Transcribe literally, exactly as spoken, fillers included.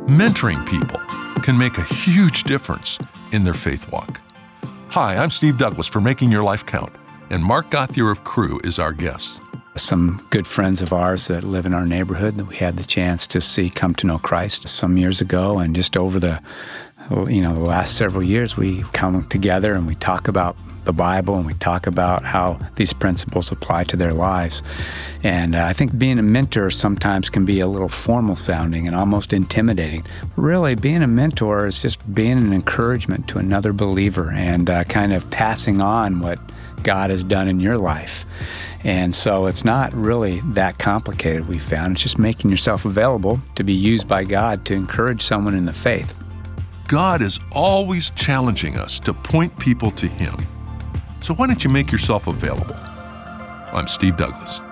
Mentoring people can make a huge difference in their faith walk. Hi, I'm Steve Douglas for Making Your Life Count, and Mark Gauthier of Cru is our guest. Some good friends of ours that live in our neighborhood that we had the chance to see come to know Christ some years ago, and just over the, you know, the last several years, we come together and we talk about the Bible and we talk about how these principles apply to their lives. And uh, I think being a mentor sometimes can be a little formal sounding and almost intimidating. Really, being a mentor is just being an encouragement to another believer and uh, kind of passing on what God has done in your life. And so it's not really that complicated, we found. It's just making yourself available to be used by God to encourage someone in the faith. God is always challenging us to point people to Him. So why don't you make yourself available? I'm Steve Douglas.